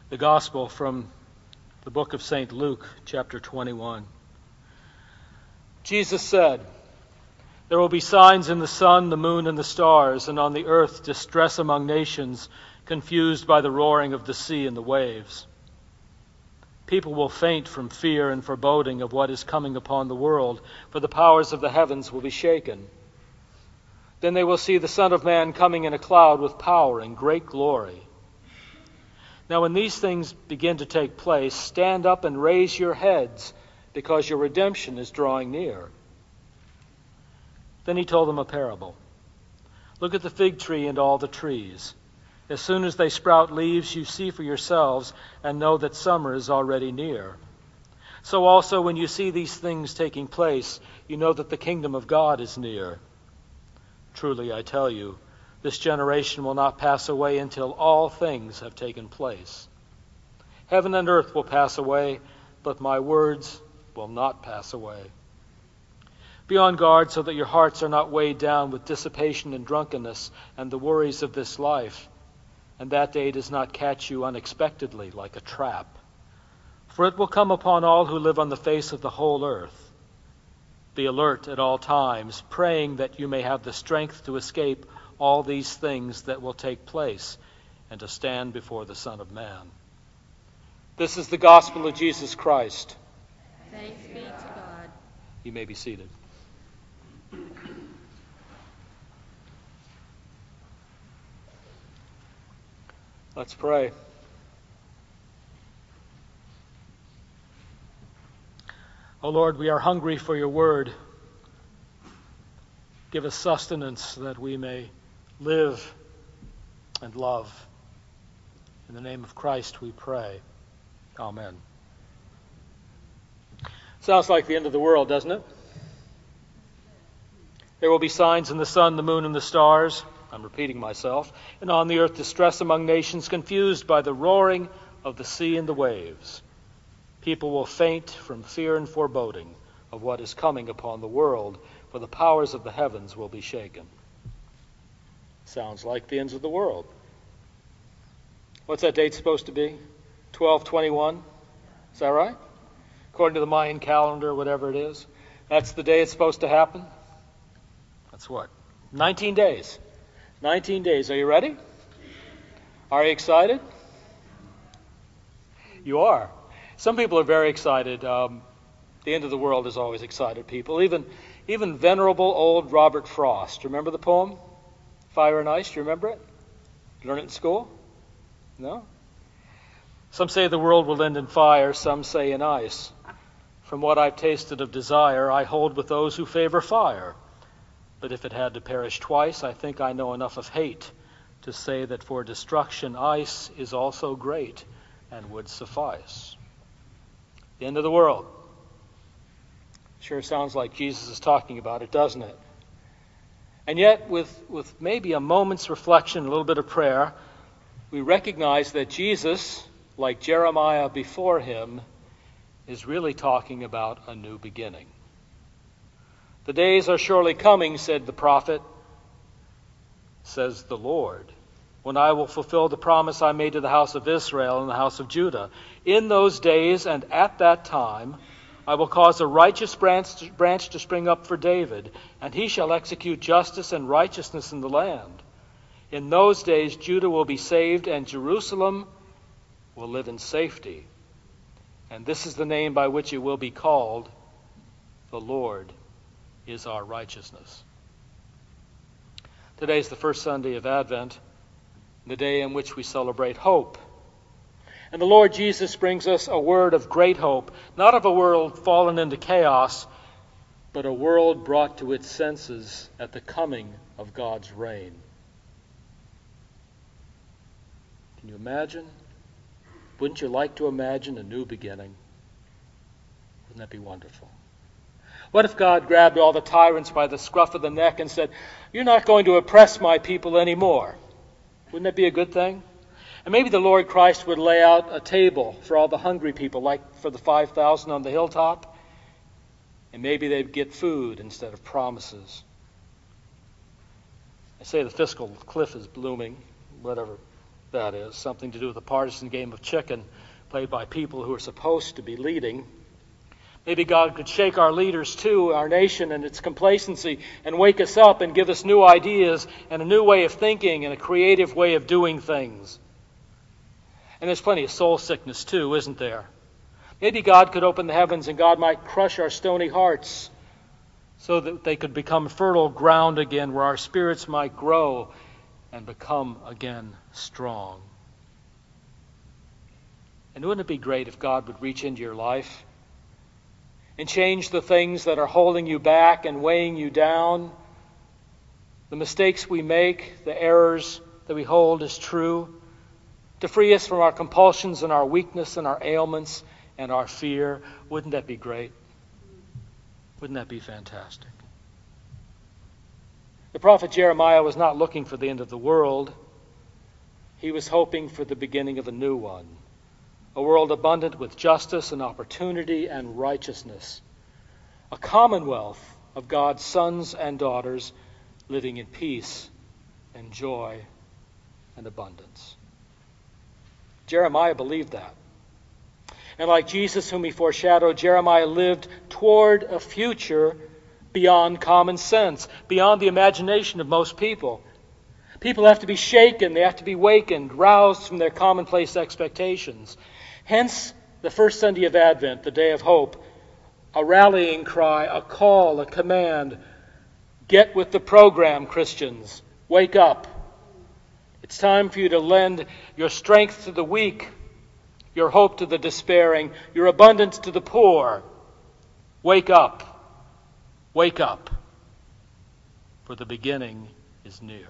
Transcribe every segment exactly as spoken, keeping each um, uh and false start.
The Gospel from the book of Saint Luke, chapter twenty-one. Jesus said, "There will be signs in the sun, the moon, and the stars, and on the earth distress among nations, confused by the roaring of the sea and the waves. People will faint from fear and foreboding of what is coming upon the world, for the powers of the heavens will be shaken. Then they will see the Son of Man coming in a cloud with power and great glory. Now when these things begin to take place, stand up and raise your heads, because your redemption is drawing near." Then he told them a parable. "Look at the fig tree and all the trees. As soon as they sprout leaves, you see for yourselves and know that summer is already near. So also when you see these things taking place, you know that the kingdom of God is near. Truly I tell you, this generation will not pass away until all things have taken place. Heaven and earth will pass away, but my words will not pass away. Be on guard so that your hearts are not weighed down with dissipation and drunkenness and the worries of this life, and that day does not catch you unexpectedly like a trap. For it will come upon all who live on the face of the whole earth. Be alert at all times, praying that you may have the strength to escape all these things that will take place and to stand before the Son of Man." This is the gospel of Jesus Christ. Thanks be to God. You may be seated. Let's pray. O Lord, we are hungry for your word. Give us sustenance that we may live and love. In the name of Christ we pray. Amen. Sounds like the end of the world, doesn't it? There will be signs in the sun, the moon, and the stars. I'm repeating myself. And on the earth distress among nations, confused by the roaring of the sea and the waves. People will faint from fear and foreboding of what is coming upon the world, for the powers of the heavens will be shaken. Sounds like the ends of the world. What's that date supposed to be? twelve twenty-one? Is that right? According to the Mayan calendar, whatever it is. That's the day it's supposed to happen? That's what? nineteen days. nineteen days. Are you ready? Are you excited? You are. Some people are very excited. Um, the end of the world has always excited people. Even, even venerable old Robert Frost. Remember the poem? Fire and Ice. Do you remember it? Learn it in school? No? Some say the world will end in fire. Some say in ice. From what I've tasted of desire, I hold with those who favor fire. But if it had to perish twice, I think I know enough of hate to say that for destruction ice is also great and would suffice. The end of the world. Sure sounds like Jesus is talking about it, doesn't it? And yet, with, with maybe a moment's reflection, a little bit of prayer, we recognize that Jesus, like Jeremiah before him, is really talking about a new beginning. "The days are surely coming," said the prophet, says the Lord, "when I will fulfill the promise I made to the house of Israel and the house of Judah. In those days and at that time, I will cause a righteous branch, branch to spring up for David, and he shall execute justice and righteousness in the land. In those days, Judah will be saved, and Jerusalem will live in safety. And this is the name by which it will be called, the Lord is our righteousness." Today is the first Sunday of Advent, the day in which we celebrate hope. And the Lord Jesus brings us a word of great hope, not of a world fallen into chaos, but a world brought to its senses at the coming of God's reign. Can you imagine? Wouldn't you like to imagine a new beginning? Wouldn't that be wonderful? What if God grabbed all the tyrants by the scruff of the neck and said, "You're not going to oppress my people anymore"? Wouldn't that be a good thing? And maybe the Lord Christ would lay out a table for all the hungry people, like for the five thousand on the hilltop, and maybe they'd get food instead of promises. I say the fiscal cliff is blooming, whatever. that is, something to do with a partisan game of chicken played by people who are supposed to be leading. Maybe God could shake our leaders too, our nation and its complacency, and wake us up and give us new ideas and a new way of thinking and a creative way of doing things. And there's plenty of soul sickness too, isn't there? Maybe God could open the heavens and God might crush our stony hearts so that they could become fertile ground again where our spirits might grow and become again strong. And wouldn't it be great if God would reach into your life and change the things that are holding you back and weighing you down, the mistakes we make, the errors that we hold as true, to free us from our compulsions and our weakness and our ailments and our fear? Wouldn't that be great? Wouldn't that be fantastic? The prophet Jeremiah was not looking for the end of the world. He was hoping for the beginning of a new one. A world abundant with justice and opportunity and righteousness. A commonwealth of God's sons and daughters living in peace and joy and abundance. Jeremiah believed that. And like Jesus, whom he foreshadowed, Jeremiah lived toward a future beyond common sense, beyond the imagination of most people. People have to be shaken, they have to be wakened, roused from their commonplace expectations. Hence, the first Sunday of Advent, the day of hope, a rallying cry, a call, a command. Get with the program, Christians. Wake up. It's time for you to lend your strength to the weak, your hope to the despairing, your abundance to the poor. Wake up. Wake up. For the beginning is near.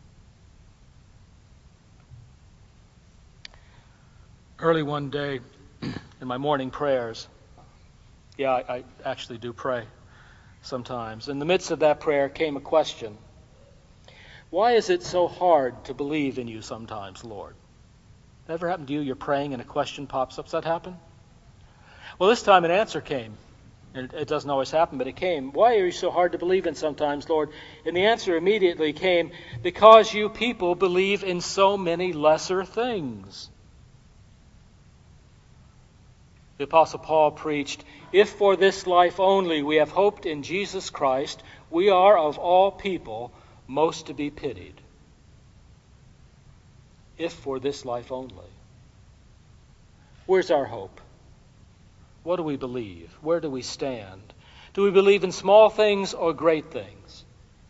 Early one day in my morning prayers, yeah, I, I actually do pray sometimes. In the midst of that prayer came a question. Why is it so hard to believe in you sometimes, Lord? That ever happened to you? You're praying and a question pops up. Does that happen? Well, this time an answer came. And it doesn't always happen, but it came. Why are you so hard to believe in sometimes, Lord? And the answer immediately came, because you people believe in so many lesser things. The Apostle Paul preached, if for this life only we have hoped in Jesus Christ, we are of all people most to be pitied. If for this life only. Where's our hope? What do we believe? Where do we stand? Do we believe in small things or great things?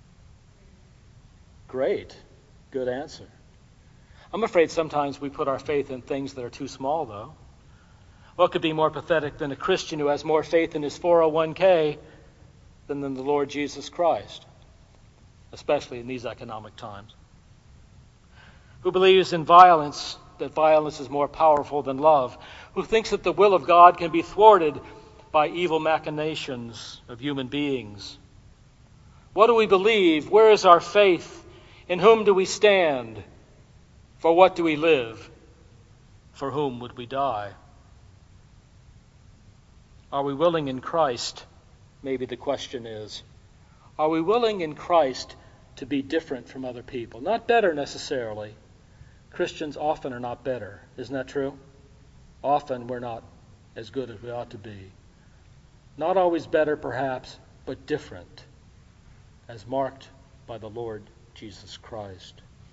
Great. Good answer. I'm afraid sometimes we put our faith in things that are too small, though. What could be more pathetic than a Christian who has more faith in his four oh one k than in the Lord Jesus Christ, especially in these economic times? Who believes in violence, that violence is more powerful than love? Who thinks that the will of God can be thwarted by evil machinations of human beings? What do we believe? Where is our faith? In whom do we stand? For what do we live? For whom would we die? Are we willing in Christ? Maybe the question is. Are we willing in Christ to be different from other people? Not better necessarily. Christians often are not better. Isn't that true? Often we're not as good as we ought to be. Not always better, perhaps, but different, as marked by the Lord Jesus Christ.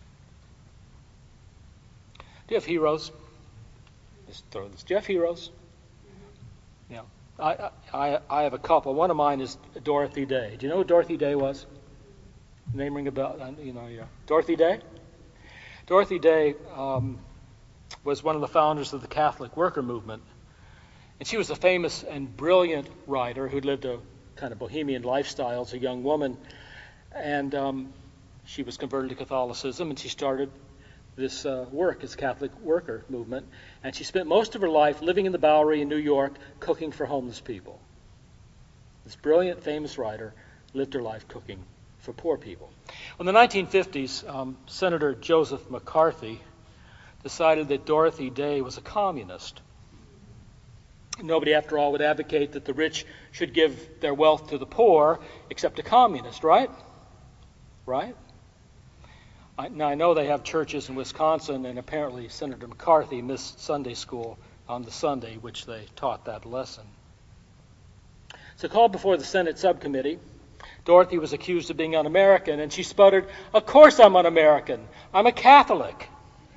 Do you have heroes? Just throw this. Do you have heroes? Yeah. I, I I have a couple. One of mine is Dorothy Day. Do you know who Dorothy Day was? Name ring a bell? You know, yeah. Dorothy Day? Dorothy Day um, was one of the founders of the Catholic worker movement. And she was a famous and brilliant writer who lived a kind of bohemian lifestyle as a young woman. And um, she was converted to Catholicism, and she started this uh, work, this Catholic worker movement. And she spent most of her life living in the Bowery in New York, cooking for homeless people. This brilliant, famous writer lived her life cooking for poor people. In the nineteen fifties, um, Senator Joseph McCarthy decided that Dorothy Day was a communist. Nobody, after all, would advocate that the rich should give their wealth to the poor, except a communist, right? Right? I, now, I know they have churches in Wisconsin, and apparently Senator McCarthy missed Sunday school on the Sunday which they taught that lesson. So called before the Senate subcommittee, Dorothy was accused of being un-American, and she sputtered, "Of course I'm un-American. I'm a Catholic."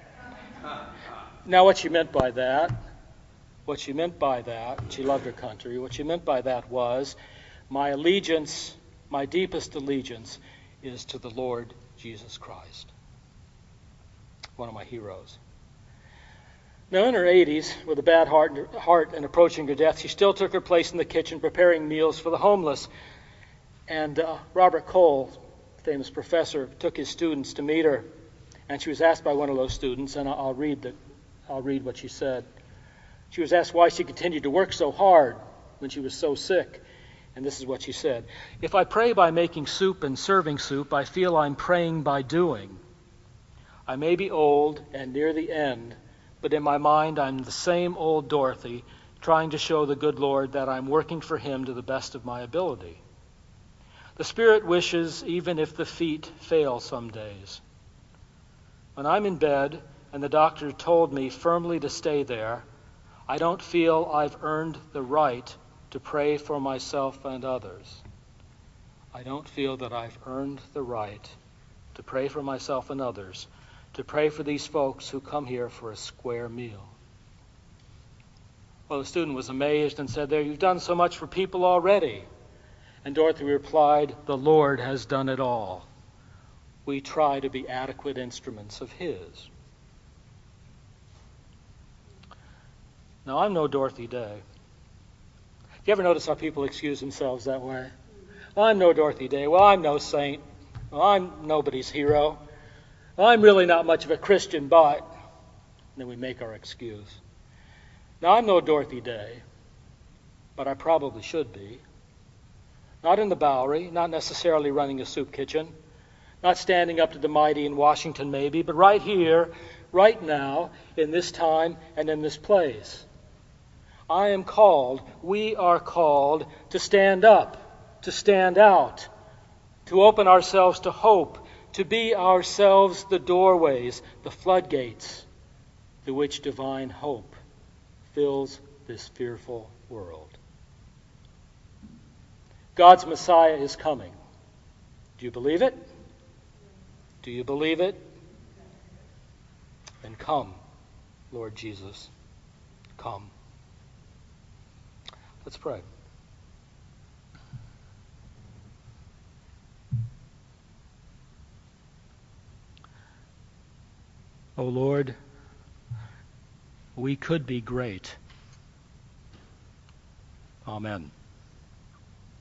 Now, what she meant by that, what she meant by that, she loved her country, what she meant by that was, my allegiance, my deepest allegiance is to the Lord Jesus Christ. One of my heroes. Now, in her eighties, with a bad heart, heart and approaching her death, she still took her place in the kitchen preparing meals for the homeless. And uh, Robert Cole, famous professor, took his students to meet her. And she was asked by one of those students, and I'll read, the, I'll read what she said. She was asked why she continued to work so hard when she was so sick. And this is what she said. "If I pray by making soup and serving soup, I feel I'm praying by doing. I may be old and near the end, but in my mind I'm the same old Dorothy, trying to show the good Lord that I'm working for him to the best of my ability. The Spirit wishes even if the feet fail some days. When I'm in bed and the doctor told me firmly to stay there, I don't feel I've earned the right to pray for myself and others. I don't feel that I've earned the right to pray for myself and others, to pray for these folks who come here for a square meal." Well, the student was amazed and said, "There, you've done so much for people already." And Dorothy replied, "The Lord has done it all. We try to be adequate instruments of his." Now, I'm no Dorothy Day. Do you ever notice how people excuse themselves that way? Well, I'm no Dorothy Day. Well, I'm no saint. Well, I'm nobody's hero. Well, I'm really not much of a Christian, but... And then we make our excuse. Now, I'm no Dorothy Day, but I probably should be. Not in the Bowery, not necessarily running a soup kitchen, not standing up to the mighty in Washington maybe, but right here, right now, in this time and in this place. I am called, we are called to stand up, to stand out, to open ourselves to hope, to be ourselves the doorways, the floodgates through which divine hope fills this fearful world. God's Messiah is coming. Do you believe it? Do you believe it? Then come, Lord Jesus, come. Let's pray. O Lord, we could be great. Amen.